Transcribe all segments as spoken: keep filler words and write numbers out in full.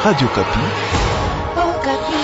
Radio Kapi. Oh, Kapi.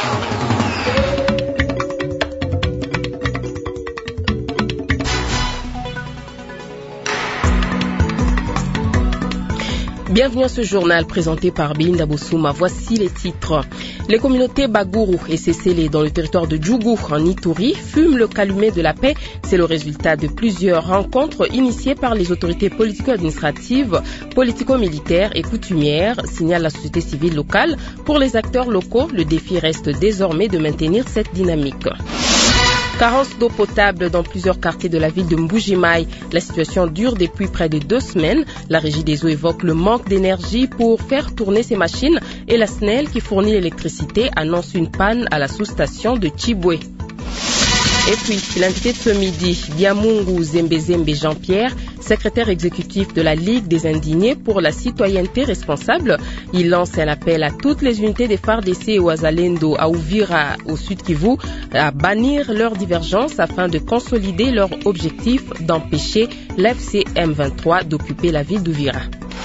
Bienvenue à ce journal présenté par Belinda Bossouma. Voici les titres. Les communautés Bagourou et Sesele dans le territoire de Djougou en Ituri fument le calumet de la paix. C'est le résultat de plusieurs rencontres initiées par les autorités politico-administratives, politico-militaires et coutumières, signale la société civile locale. Pour les acteurs locaux, le défi reste désormais de maintenir cette dynamique. Carence d'eau potable dans plusieurs quartiers de la ville de Mbuji-Mayi. La situation dure depuis près de deux semaines. La régie des eaux évoque le manque d'énergie pour faire tourner ses machines et la S N E L qui fournit l'électricité annonce une panne à la sous-station de Chibwe. Et puis, l'invité de ce midi, Biamungu Zembezembe Jean-Pierre, secrétaire exécutif de la Ligue des Indignés pour la citoyenneté responsable. Il lance un appel à toutes les unités des F A R D C et Ouazalendo à Uvira, au Sud Kivu, à bannir leurs divergences afin de consolider leur objectif d'empêcher l'F C M vingt-trois d'occuper la ville d'Uvira.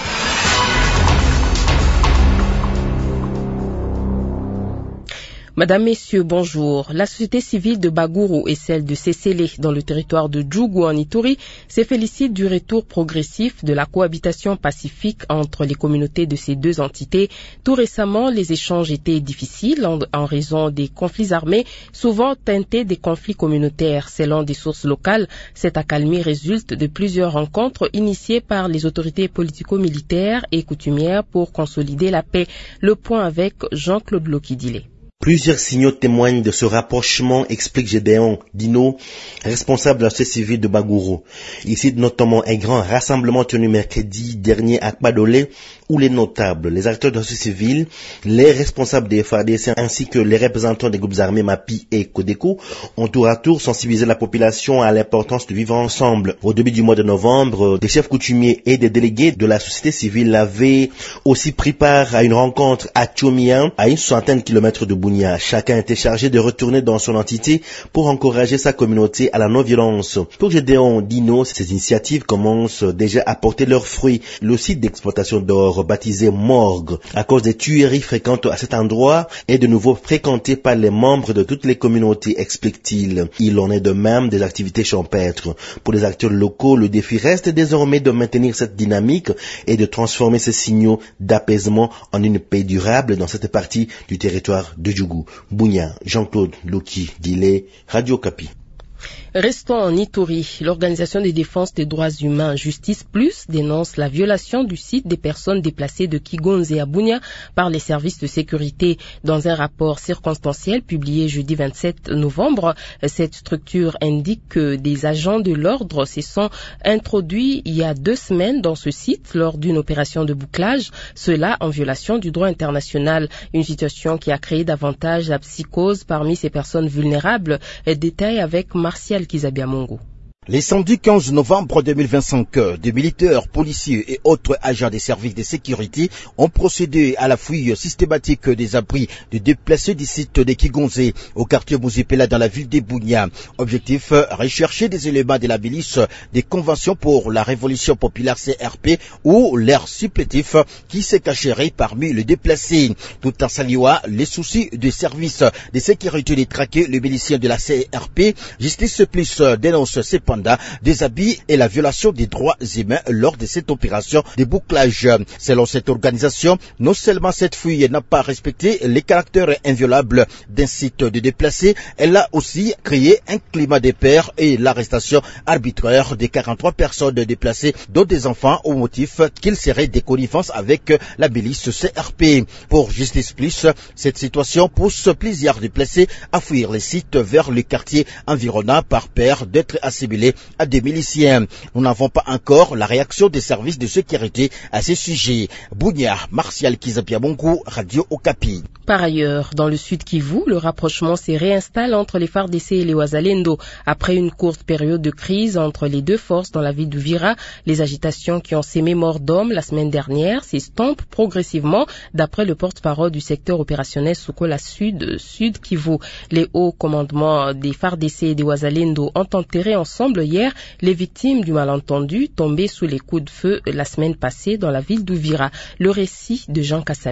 Madame, Messieurs, bonjour. La société civile de Bagourou et celle de Sesele dans le territoire de Djougou en Ituri se félicitent du retour progressif de la cohabitation pacifique entre les communautés de ces deux entités. Tout récemment, les échanges étaient difficiles en, en raison des conflits armés, souvent teintés des conflits communautaires. Selon des sources locales, cette accalmie résulte de plusieurs rencontres initiées par les autorités politico-militaires et coutumières pour consolider la paix. Le point avec Jean-Claude Lokidile. Plusieurs signaux témoignent de ce rapprochement, explique Gédéon Dino, responsable de la société civile de Bagourou. Il cite notamment un grand rassemblement tenu mercredi dernier à Kpadolé, où les notables, les acteurs de la société civile, les responsables des F A R D C ainsi que les représentants des groupes armés MAPI et Codeco ont tour à tour sensibilisé la population à l'importance de vivre ensemble. Au début du mois de novembre, des chefs coutumiers et des délégués de la société civile avaient aussi pris part à une rencontre à Tchomia, à une soixantaine de kilomètres de Bounia. Chacun était chargé de retourner dans son entité pour encourager sa communauté à la non-violence. Pour Gédéon Dino, ces initiatives commencent déjà à porter leurs fruits. Le site d'exploitation d'or, baptisé Morgue, à cause des tueries fréquentes à cet endroit, est de nouveau fréquenté par les membres de toutes les communautés, explique-t-il. Il en est de même des activités champêtres. Pour les acteurs locaux, le défi reste désormais de maintenir cette dynamique et de transformer ces signaux d'apaisement en une paix durable dans cette partie du territoire de Djougou. Bounia, Jean-Claude Loki, Dile, Radio Kapi. Restons en Ituri. L'Organisation de défense des droits humains Justice Plus dénonce la violation du site des personnes déplacées de Kigonze à Bounia par les services de sécurité. Dans un rapport circonstanciel publié jeudi vingt-sept novembre, cette structure indique que des agents de l'ordre se sont introduits il y a deux semaines dans ce site lors d'une opération de bouclage, cela en violation du droit international. Une situation qui a créé davantage la psychose parmi ces personnes vulnérables. Détail avec Martial Kizabiamongo. Les samedis quinze novembre deux mille vingt-cinq, des militaires, policiers et autres agents des services de sécurité ont procédé à la fouille systématique des abris de déplacés du site de Kigonze au quartier Mouzipela dans la ville de Bounia. Objectif, rechercher des éléments de la milice des conventions pour la révolution populaire C R P ou l'air supplétif qui se cacherait parmi les déplacés. Tout en saluant les soucis des services de sécurité de traquer les miliciens de la C R P, Justice Plus dénonce cependant des abus et la violation des droits humains lors de cette opération de bouclage. Selon cette organisation, non seulement cette fouille n'a pas respecté les caractères inviolables d'un site de déplacés, elle a aussi créé un climat de peur et l'arrestation arbitraire de quarante-trois personnes déplacées, dont des enfants, au motif qu'ils seraient des connivences avec la milice C R P. Pour Justice Plus, cette situation pousse plusieurs déplacés à fuir les sites vers les quartiers environnants par peur d'être assimilés à des miliciens. Nous n'avons pas encore la réaction des services de sécurité à ce sujet. Bounia, Martial Kizabiamongo, Radio Okapi. Par ailleurs, dans le sud Kivu, le rapprochement se réinstalle entre les F A R D C et les Ouazalendo. Après une courte période de crise entre les deux forces dans la ville d'Uvira, les agitations qui ont sémé mort d'hommes la semaine dernière s'estompent progressivement, d'après le porte-parole du secteur opérationnel Sokola Sud, Sud Kivu. Les hauts commandements des F A R D C et des Ouazalendo ont enterré ensemble hier les victimes du malentendu tombées sous les coups de feu la semaine passée dans la ville d'Uvira. Le récit de Jean Kassami.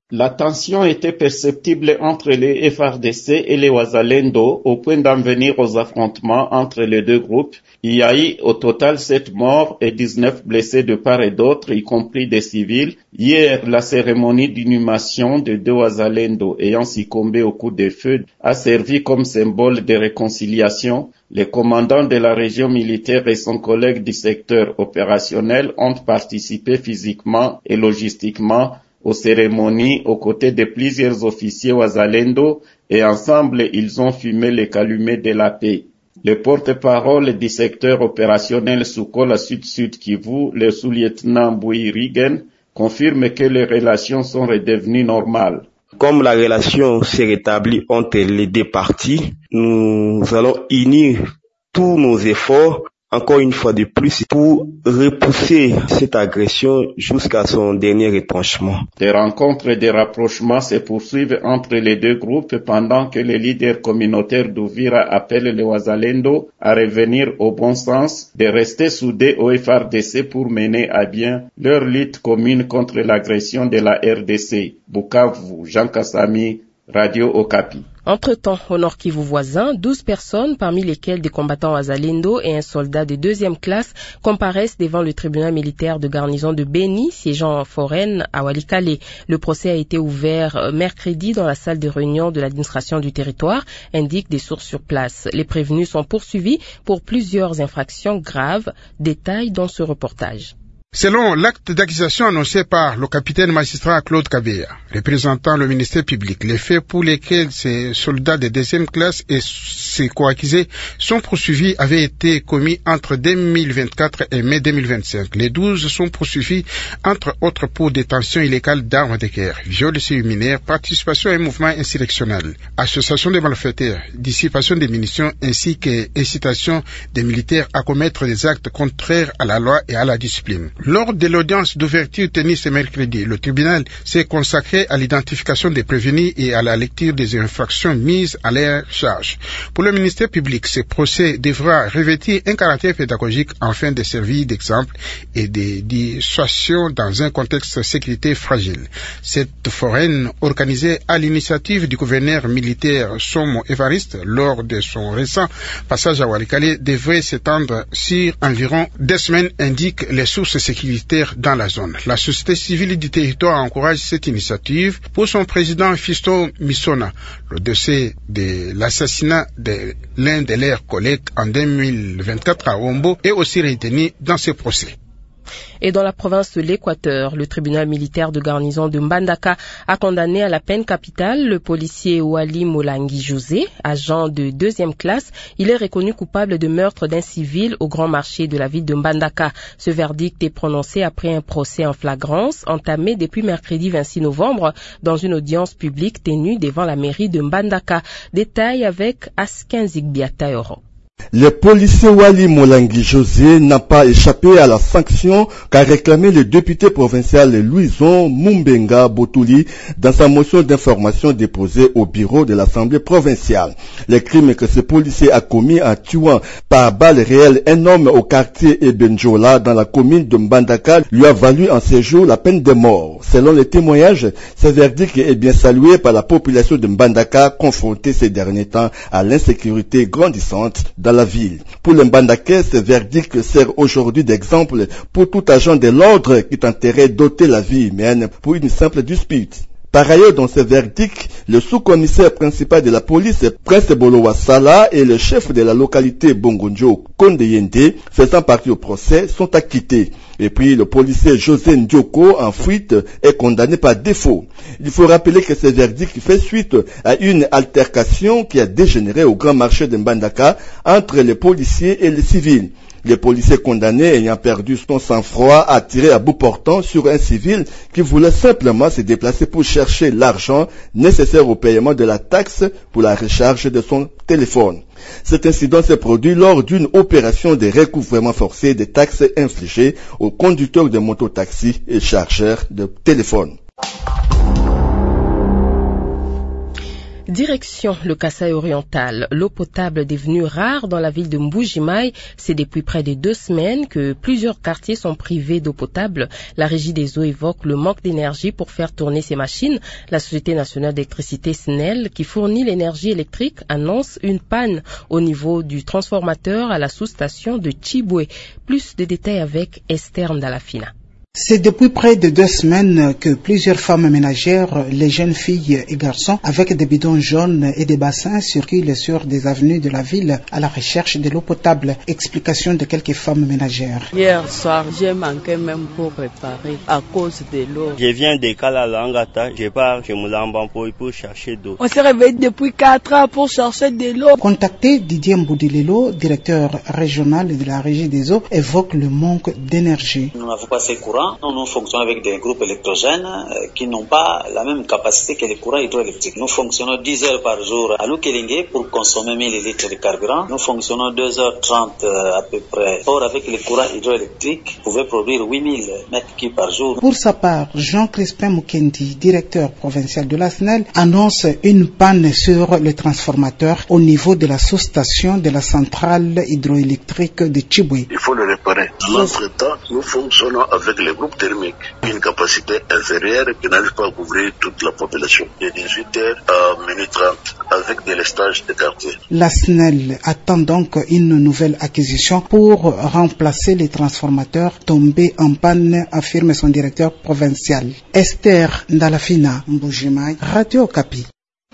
La tension était perceptible entre les F R D C et les Wazalendo au point d'en venir aux affrontements entre les deux groupes. Il y a eu au total sept morts et dix-neuf blessés de part et d'autre, y compris des civils. Hier, la cérémonie d'inhumation de deux Wazalendo ayant succombé au coup de feu a servi comme symbole de réconciliation. Les commandants de la région militaire et son collègue du secteur opérationnel ont participé physiquement et logistiquement aux cérémonies aux côtés de plusieurs officiers Wazalendo et ensemble ils ont fumé les calumets de la paix. Le porte-parole du secteur opérationnel Sukola Sud-Sud Kivu, le sous-lieutenant Bouy Rigen, confirme que les relations sont redevenues normales. Comme la relation s'est rétablie entre les deux parties, nous allons unir tous nos efforts encore une fois de plus pour repousser cette agression jusqu'à son dernier retranchement. Des rencontres et des rapprochements se poursuivent entre les deux groupes pendant que les leaders communautaires d'Uvira appellent les Wazalendo à revenir au bon sens, de rester soudés au F R D C pour mener à bien leur lutte commune contre l'agression de la R D C. Bukavu, Jean Kassami, Radio Okapi. Entre-temps, au Nord Kivu voisin, douze personnes, parmi lesquelles des combattants Wazalendo et un soldat de deuxième classe, comparaissent devant le tribunal militaire de garnison de Beni, siégeant en Foraine à Walikale. Le procès a été ouvert mercredi dans la salle de réunion de l'administration du territoire, indiquent des sources sur place. Les prévenus sont poursuivis pour plusieurs infractions graves. Détails dans ce reportage. Selon l'acte d'accusation annoncé par le capitaine magistrat Claude Kabeya, représentant le ministère public, les faits pour lesquels ces soldats de deuxième classe et ses coaccusés sont poursuivis avaient été commis entre deux mille vingt-quatre et mai deux mille vingt-cinq. Les douze sont poursuivis, entre autres, pour détention illégale d'armes de guerre, viol séminaire, participation à un mouvement insurrectionnel, association de malfaiteurs, dissipation des munitions ainsi que incitation des militaires à commettre des actes contraires à la loi et à la discipline. Lors de l'audience d'ouverture tenue ce mercredi, le tribunal s'est consacré à l'identification des prévenus et à la lecture des infractions mises à leur charge. Pour le ministère public, ce procès devra revêtir un caractère pédagogique afin de servir d'exemple et de dissuasion dans un contexte de sécurité fragile. Cette foraine, organisée à l'initiative du gouverneur militaire Somo Evariste lors de son récent passage à Walikale, devrait s'étendre sur environ deux semaines, indiquent les sources sécuritaires dans la zone. La société civile du territoire encourage cette initiative. Pour son président Fisto Missona, le dossier de l'assassinat de l'un de leurs collègues en deux mille vingt-quatre à Wombo est aussi retenu dans ce procès. Et dans la province de l'Équateur, le tribunal militaire de garnison de Mbandaka a condamné à la peine capitale le policier Wali Molangi José, agent de deuxième classe. Il est reconnu coupable de meurtre d'un civil au grand marché de la ville de Mbandaka. Ce verdict est prononcé après un procès en flagrance entamé depuis mercredi vingt-six novembre dans une audience publique tenue devant la mairie de Mbandaka. Détail avec Askin Zigbiataoro. Le policier Wali Molangi José n'a pas échappé à la sanction qu'a réclamé le député provincial Louison Mumbenga Botouli dans sa motion d'information déposée au bureau de l'Assemblée provinciale. Les crimes que ce policier a commis en tuant par balle réelle un homme au quartier Ebenjola dans la commune de Mbandaka lui a valu en séjour la peine de mort. Selon les témoignages, ce verdict est bien salué par la population de Mbandaka confrontée ces derniers temps à l'insécurité grandissante dans la ville. Pour le Mbandakais, ce verdict sert aujourd'hui d'exemple pour tout agent de l'ordre qui tenterait d'ôter la vie humaine pour une simple dispute. Par ailleurs, dans ce verdict, le sous-commissaire principal de la police, Prince Bolowa Sala, et le chef de la localité Bongonjo, Kondeyende, faisant partie au procès, sont acquittés. Et puis, le policier José Ndioko, en fuite, est condamné par défaut. Il faut rappeler que ce verdict fait suite à une altercation qui a dégénéré au grand marché de Mbandaka entre les policiers et les civils. Les policiers condamnés ayant perdu son sang-froid a tiré à bout portant sur un civil qui voulait simplement se déplacer pour chercher l'argent nécessaire au paiement de la taxe pour la recharge de son téléphone. Cet incident s'est produit lors d'une opération de recouvrement forcé des taxes infligées aux conducteurs de mototaxis et chargeurs de téléphone. Direction le Kasaï oriental. L'eau potable est devenue rare dans la ville de Mbuji-Mayi. C'est depuis près de deux semaines que plusieurs quartiers sont privés d'eau potable. La régie des eaux évoque le manque d'énergie pour faire tourner ces machines. La Société nationale d'électricité S N E L, qui fournit l'énergie électrique, annonce une panne au niveau du transformateur à la sous-station de Chibwe. Plus de détails avec Esther Ndalafina. C'est depuis près de deux semaines que plusieurs femmes ménagères, les jeunes filles et garçons, avec des bidons jaunes et des bassins, circulent sur des avenues de la ville à la recherche de l'eau potable. Explication de quelques femmes ménagères. Hier soir, j'ai manqué même pour préparer à cause de l'eau. Je viens de Kalalangata, je pars chez Moulambampoy pour chercher d'eau. On s'est réveillé depuis quatre ans pour chercher de l'eau. Contacté, Didier Mboudilelo, directeur régional de la régie des eaux, évoque le manque d'énergie. Nous n'avons pas assez courant. Nous, nous fonctionnons avec des groupes électrogènes euh, qui n'ont pas la même capacité que les courants hydroélectriques. Nous fonctionnons dix heures par jour à Lukelingue pour consommer mille litres de carburant. Nous fonctionnons deux heures trente euh, à peu près. Or, avec les courants hydroélectriques, vous pouvez produire huit mille mètres cubes par jour. Pour sa part, Jean Crispin Mukendi, directeur provincial de la S N E L, annonce une panne sur le transformateur au niveau de la sous-station de la centrale hydroélectrique de Chibwe. Il faut le réparer. En entre-temps, nous fonctionnons avec les groupes thermiques, une capacité inférieure qui n'arrive pas à couvrir toute la population, de dix-huit heures à minuit trente, avec des lestages de quartier. La S N E L attend donc une nouvelle acquisition pour remplacer les transformateurs tombés en panne, affirme son directeur provincial. Esther Ndalafina, Mbuji-Mayi, Radio Okapi.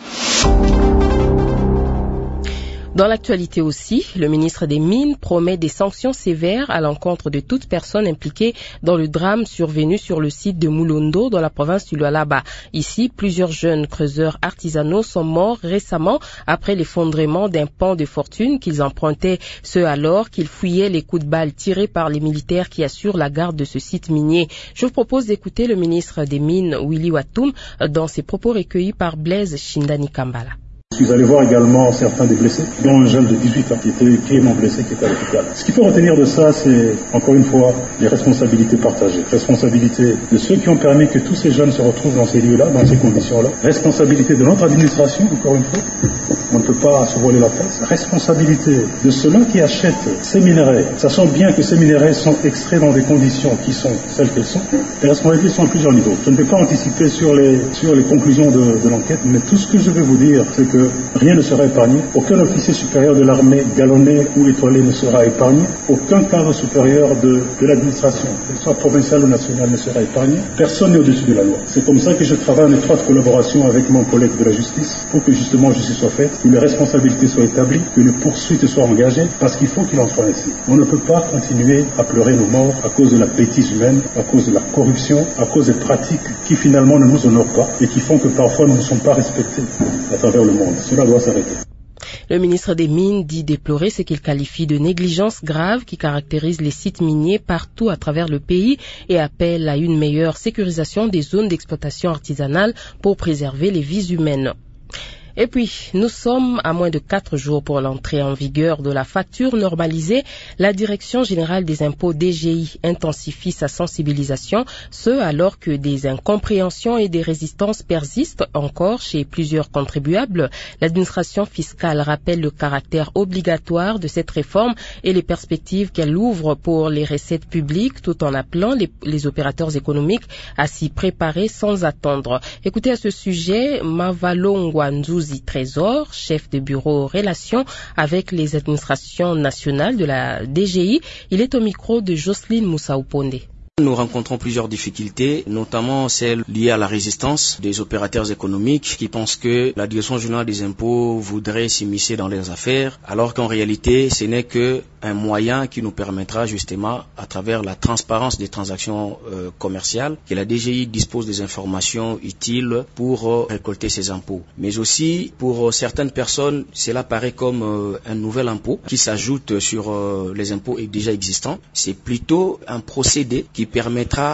Dans l'actualité aussi, le ministre des Mines promet des sanctions sévères à l'encontre de toute personne impliquée dans le drame survenu sur le site de Moulondo dans la province du Lualaba. Ici, plusieurs jeunes creuseurs artisanaux sont morts récemment après l'effondrement d'un pont de fortune qu'ils empruntaient, ce alors qu'ils fouillaient les coups de balles tirés par les militaires qui assurent la garde de ce site minier. Je vous propose d'écouter le ministre des Mines, Willy Watoum, dans ses propos recueillis par Blaise Shindani Kambala. Je suis allé voir également certains des blessés, dont un jeune de dix-huit ans qui était grièvement blessé, qui était à l'hôpital. Ce qu'il faut retenir de ça, c'est encore une fois les responsabilités partagées. Responsabilité de ceux qui ont permis que tous ces jeunes se retrouvent dans ces lieux-là, dans ces conditions-là. Responsabilité de notre administration, encore une fois. On ne peut pas se voiler la face. Responsabilité de ceux-là qui achètent ces minerais, sachant bien que ces minerais sont extraits dans des conditions qui sont celles qu'elles sont. Les responsabilités sont à plusieurs niveaux. Je ne peux pas anticiper sur les, sur les conclusions de, de l'enquête, mais tout ce que je vais vous dire, c'est que rien ne sera épargné. Aucun officier supérieur de l'armée galonné ou étoilé ne sera épargné. Aucun cadre supérieur de, de l'administration, que ce soit provincial ou national, ne sera épargné. Personne n'est au-dessus de la loi. C'est comme ça que je travaille en étroite collaboration avec mon collègue de la justice pour que justement justice soit faite, que les responsabilités soient établies, que les poursuites soient engagées, parce qu'il faut qu'il en soit ainsi. On ne peut pas continuer à pleurer nos morts à cause de la bêtise humaine, à cause de la corruption, à cause des pratiques qui finalement ne nous honorent pas et qui font que parfois nous ne sommes pas respectés à travers le monde. Cela doit s'arrêter. Le ministre des Mines dit déplorer ce qu'il qualifie de négligence grave qui caractérise les sites miniers partout à travers le pays et appelle à une meilleure sécurisation des zones d'exploitation artisanale pour préserver les vies humaines. Et puis, nous sommes à moins de quatre jours pour l'entrée en vigueur de la facture normalisée. La Direction générale des impôts D G I intensifie sa sensibilisation, ce alors que des incompréhensions et des résistances persistent encore chez plusieurs contribuables. L'administration fiscale rappelle le caractère obligatoire de cette réforme et les perspectives qu'elle ouvre pour les recettes publiques, tout en appelant les, les opérateurs économiques à s'y préparer sans attendre. Écoutez à ce sujet, Mavalongwa Nzouzi Trésor, chef de bureau relations avec les administrations nationales de la D G I. Il est au micro de Jocelyne Moussaouponde. Nous rencontrons plusieurs difficultés, notamment celles liées à la résistance des opérateurs économiques qui pensent que la Direction générale des impôts voudrait s'immiscer dans leurs affaires, alors qu'en réalité, ce n'est que un moyen qui nous permettra justement, à travers la transparence des transactions euh, commerciales, que la D G I dispose des informations utiles pour euh, récolter ces impôts. Mais aussi, pour euh, certaines personnes, cela paraît comme euh, un nouvel impôt qui s'ajoute sur euh, les impôts déjà existants. C'est plutôt un procédé qui permettra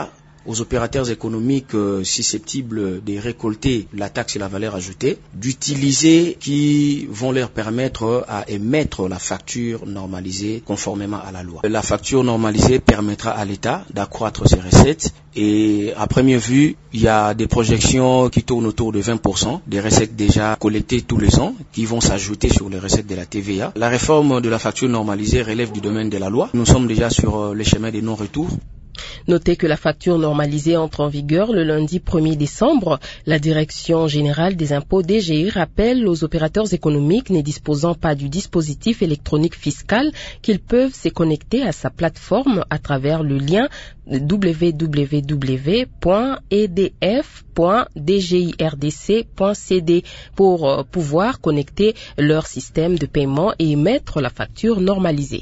aux opérateurs économiques euh, susceptibles de récolter la taxe et la valeur ajoutée, d'utiliser qui vont leur permettre à émettre la facture normalisée conformément à la loi. La facture normalisée permettra à l'État d'accroître ses recettes et à première vue, il y a des projections qui tournent autour de vingt pour cent des recettes déjà collectées tous les ans qui vont s'ajouter sur les recettes de la T V A. La réforme de la facture normalisée relève du domaine de la loi. Nous sommes déjà sur le chemin des non-retours. Notez que la facture normalisée entre en vigueur le lundi premier décembre. La Direction générale des impôts D G I rappelle aux opérateurs économiques ne disposant pas du dispositif électronique fiscal qu'ils peuvent se connecter à sa plateforme à travers le lien w w w point e d f point d g i r d c point c d pour pouvoir connecter leur système de paiement et émettre la facture normalisée.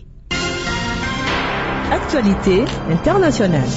Actualité internationale.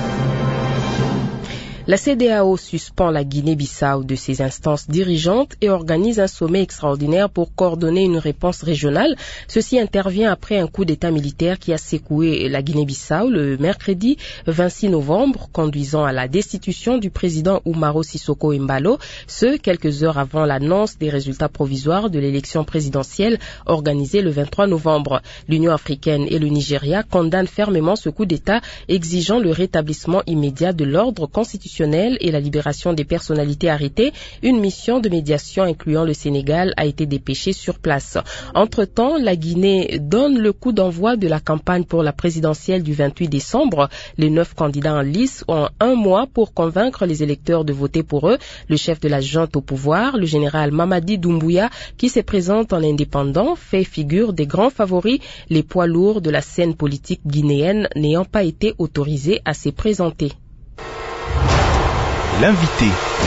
La C E D E A O suspend la Guinée-Bissau de ses instances dirigeantes et organise un sommet extraordinaire pour coordonner une réponse régionale. Ceci intervient après un coup d'État militaire qui a secoué la Guinée-Bissau le mercredi vingt-six novembre, conduisant à la destitution du président Umaro Sissoko Embalo, ce quelques heures avant l'annonce des résultats provisoires de l'élection présidentielle organisée le vingt-trois novembre. L'Union africaine et le Nigeria condamnent fermement ce coup d'État, exigeant le rétablissement immédiat de l'ordre constitutionnel et la libération des personnalités arrêtées. Une mission de médiation incluant le Sénégal a été dépêchée sur place. Entre-temps, la Guinée donne le coup d'envoi de la campagne pour la présidentielle du vingt-huit décembre. Les neuf candidats en lice ont un mois pour convaincre les électeurs de voter pour eux. Le chef de la junte au pouvoir, le général Mamadi Doumbouya, qui se présente en indépendant, fait figure des grands favoris, les poids lourds de la scène politique guinéenne n'ayant pas été autorisés à se présenter. L'invité.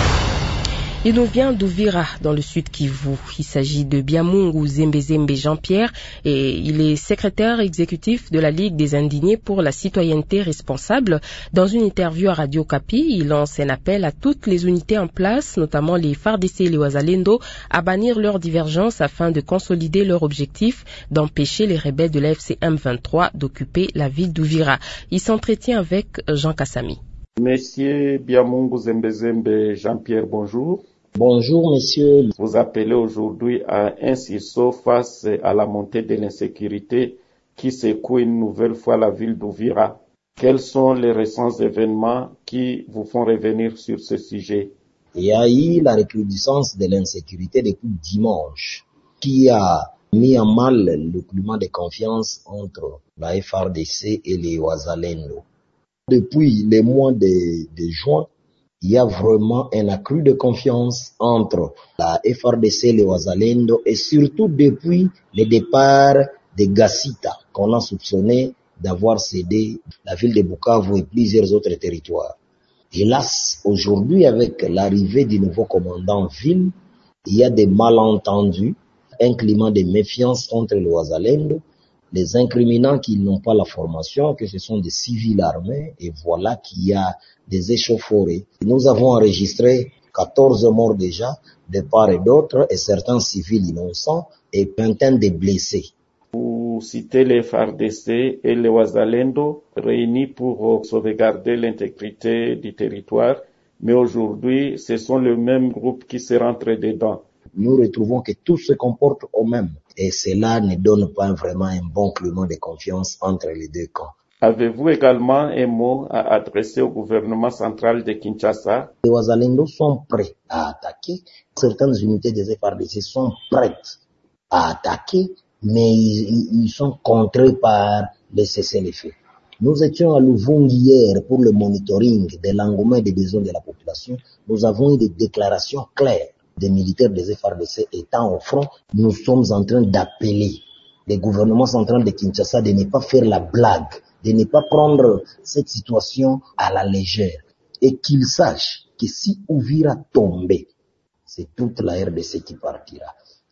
Il nous vient d'Uvira, dans le sud Kivu. Il s'agit de Biamungu Zembezembe Jean-Pierre et il est secrétaire exécutif de la Ligue des Indignés pour la citoyenneté responsable. Dans une interview à Radio Kapi, il lance un appel à toutes les unités en place, notamment les F A R D C et les Wazalendo, à bannir leurs divergences afin de consolider leur objectif d'empêcher les rebelles de la F C M vingt-trois d'occuper la ville d'Uvira. Il s'entretient avec Jean Kassami. Monsieur Biamungu Zembezembe Jean-Pierre, bonjour. Bonjour, monsieur. Vous appelez aujourd'hui à un sursaut face à la montée de l'insécurité qui secoue une nouvelle fois la ville d'Uvira. Quels sont les récents événements qui vous font revenir sur ce sujet? Il y a eu la recrudescence de l'insécurité depuis dimanche qui a mis en mal le climat de confiance entre la F A R D C et les Wazalendo. Depuis les mois de, de juin, il y a vraiment un accru de confiance entre la F A R D C et les Wazalendo et surtout depuis le départ de Gassita qu'on a soupçonné d'avoir cédé la ville de Bukavu et plusieurs autres territoires. Hélas, aujourd'hui avec l'arrivée du nouveau commandant ville, il y a des malentendus, un climat de méfiance contre les Wazalendo, les incriminants qui n'ont pas la formation, que ce sont des civils armés, et voilà qu'il y a des échauffourées. Nous avons enregistré quatorze morts déjà, de part et d'autre, et certains civils innocents, et vingtaine de blessés. Vous citez les F A R D C et les Wazalendo réunis pour sauvegarder l'intégrité du territoire, mais aujourd'hui, ce sont le même groupe qui se rentre dedans. Nous retrouvons que tout se comporte au même. Et cela ne donne pas vraiment un bon climat de confiance entre les deux camps. Avez-vous également un mot à adresser au gouvernement central de Kinshasa? Les Wazalendo sont prêts à attaquer. Certaines unités des F A R D C sont prêtes à attaquer, mais ils, ils sont contrés par les cessez-le-feu. Nous étions à Louvungi hier pour le monitoring de l'engouement des besoins de la population. Nous avons eu des déclarations claires des militaires des F A R D C étant au front. Nous sommes en train d'appeler le gouvernement central de Kinshasa de ne pas faire la blague, de ne pas prendre cette situation à la légère et qu'il sache que si Uvira tombait, c'est toute la R D C qui partira.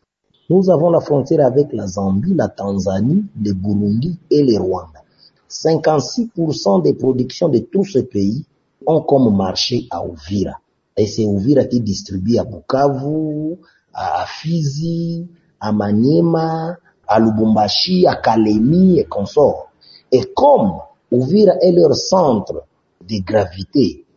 Nous avons la frontière avec la Zambie, la Tanzanie, le Burundi et le Rwanda. cinquante-six pour cent des productions de tous ces pays ont comme marché à Uvira. Et c'est Uvira qui distribue à Bukavu, à Fizi, à Maniema, à Lubumbashi, à Kalemi et consorts. Et comme Uvira est leur centre de gravité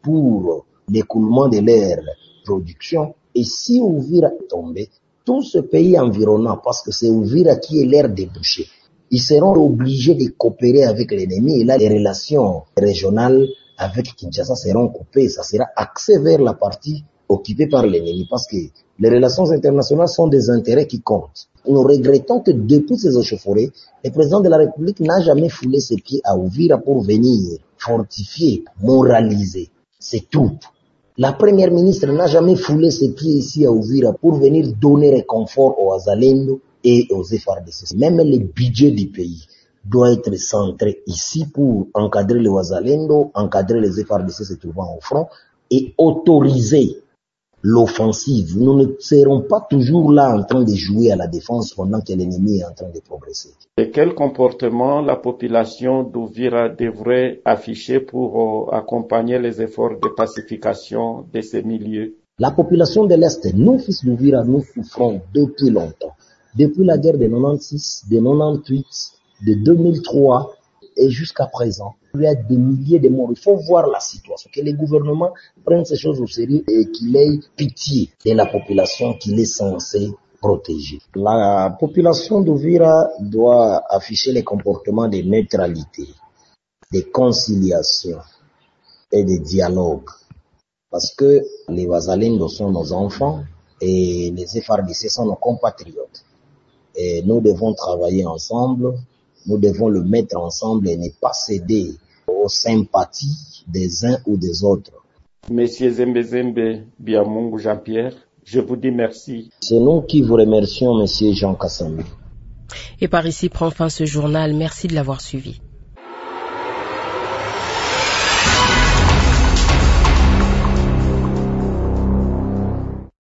pour l'écoulement de leur production. Et si Uvira est tombé, tout ce pays environnant, parce que c'est Uvira qui est l'air débouché, ils seront obligés de coopérer avec l'ennemi et là les relations régionales avec Kinshasa seront coupées. Ça sera axé vers la partie occupée par l'ennemi parce que les relations internationales sont des intérêts qui comptent. Nous regrettons que depuis ces échauffourées, le président de la République n'a jamais foulé ses pieds à Uvira pour venir fortifier, moraliser ses troupes. La première ministre n'a jamais foulé ses pieds ici à Uvira pour venir donner réconfort aux Wazalendo et aux F A R D C. Même le budget du pays doit être centré ici pour encadrer les Wazalendo, encadrer les F A R D C se trouvant au front et autoriser l'offensive. Nous ne serons pas toujours là en train de jouer à la défense pendant que l'ennemi est en train de progresser. Et quel comportement la population d'Uvira devrait afficher pour euh, accompagner les efforts de pacification de ces milieux? La population de l'Est, nous fils d'Uvira, nous souffrons depuis longtemps. Depuis la guerre de quatre-vingt-seize, de quatre-vingt-dix-huit, de deux mille trois et jusqu'à présent, il y a des milliers de morts. Il faut voir la situation, que les gouvernements prennent ces choses au sérieux et qu'il ait pitié de la population qu'il est censé protéger. La population d'Uvira doit afficher les comportements de neutralité, de conciliation et de dialogue. Parce que les Wazalendo sont nos enfants et les F A R D C sont nos compatriotes. Et nous devons travailler ensemble, nous devons le mettre ensemble et ne pas céder aux sympathies des uns ou des autres. Monsieur Zembe Zembe Biamungu Jean-Pierre, je vous dis merci. C'est nous qui vous remercions, Monsieur Jean Kassambi. Et par ici prend fin ce journal. Merci de l'avoir suivi.